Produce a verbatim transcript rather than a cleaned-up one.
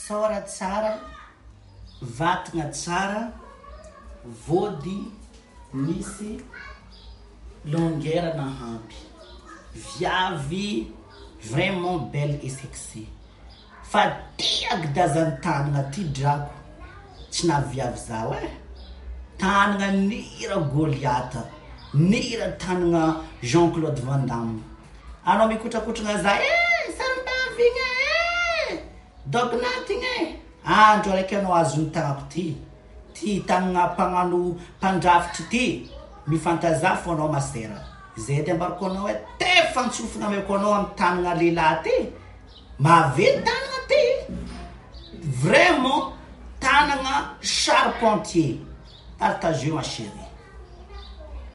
sora tsara, vatagna tsara, vody misy longueur nahampy. Viavy vraiment belle et sexy. Fa tiako dazany tanagna ty drako. Tsy naviavy zaho e. Tanagna nira Goliath. Nira tanagna Jean-Claude Van Damme. Anao mikotrakotrana za eh sambavigna eh dog nothing eh. Andro araiky anao azony tagnako ty. Ty tanagna mpagnano mpandrafitry ty. Mifantaza fo anao masera. Zay ty ambarako anao hoe te fantsofina ameko anao amin'ny tanagna lehilahy ty. Mavety tanagna ty. Vraiment tanagna charpentier. Partagez ma chérie.